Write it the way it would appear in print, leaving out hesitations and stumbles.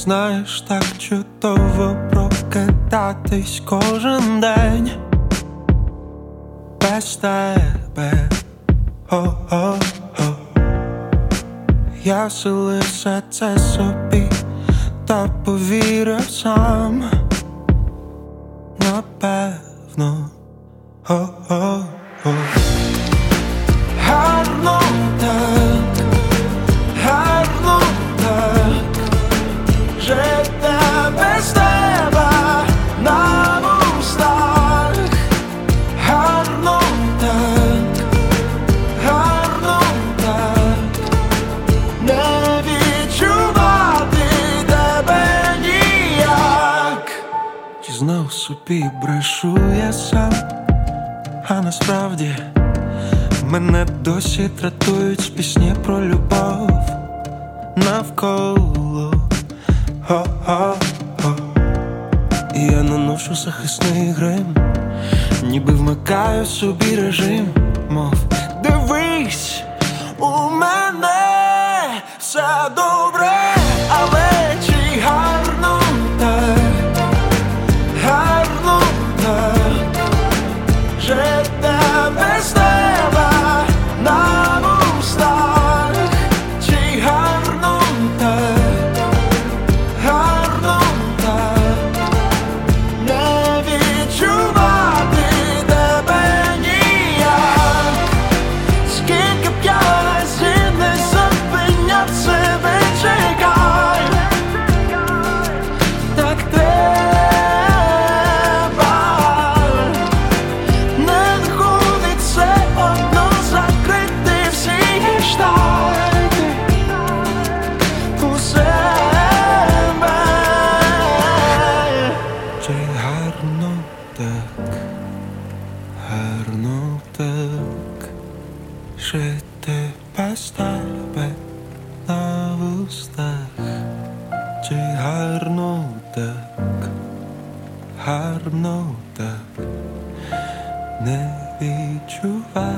Знаєш, так чудово прокидатись кожен день без тебе. О-о-о. Я вселився це собі та повірив сам, напевно. О-о-о. Гарно так, гарно так, жити без тебе на вустах. Гарно так, гарно так, не відчувати тебе ніяк. Чи знов собі брешу я сам, а насправді мене досі дратують пісні про любов навколо. О-о-о. І я наношу захисний грим, ніби вмикаю собі режим, мов дивись, у мене все добре, але чи гарно так, гарно так, жити без тебе на вустах. Чи гарно так, гарно так, не відчувати тебе ніяк. Скільки б я разів не зупиняв себе, чекай, так треба. Не виходить все одно закрити всі гештальти у себе. Чи гарно так, гарно так, жити без тебе на вустах. Чи гарно так, гарно так, не відчувати